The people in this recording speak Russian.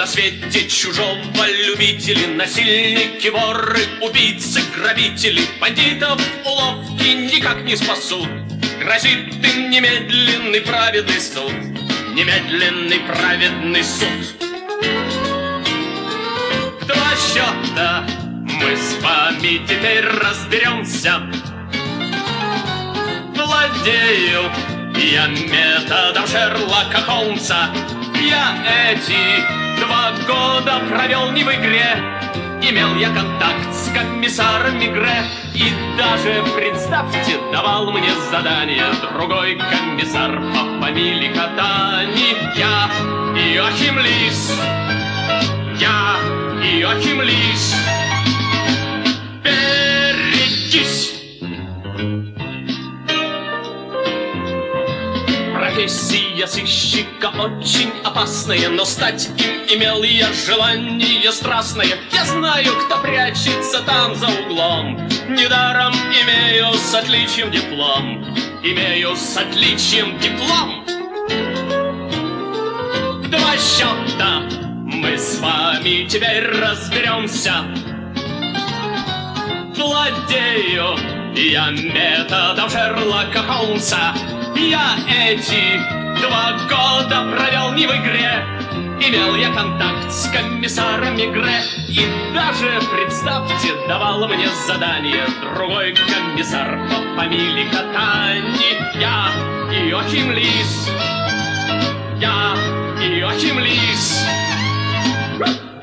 на свете чужого любители, насильники, воры, убийцы, грабители, бандитов уловки никак не спасут. Грозит им немедленный праведный суд, немедленный праведный суд. В два счета мы с вами теперь разберемся. Владею я методом Шерлока Холмса. Я эти 2 года провел не в игре. Имел я контакт с комиссаром Мегре. И даже, представьте, давал мне задание другой комиссар по фамилии Катани. Я Иоахим Лис. Я Иоахим Лис. Берегись! Профессия сыщика очень опасная, но стать им имел я желание страстное. Я знаю, кто прячется там за углом. Недаром имею с отличием диплом. Имею с отличием диплом. В 2 счета мы с вами теперь разберемся. Владею я методом Шерлока Холмса. Я эти 2 года провел не в игре. Имел я контакт с комиссаром Мегре. И даже, представьте, давал мне задание другой комиссар по фамилии Катани. Я Иоахим Лис. Я Иоахим Лис.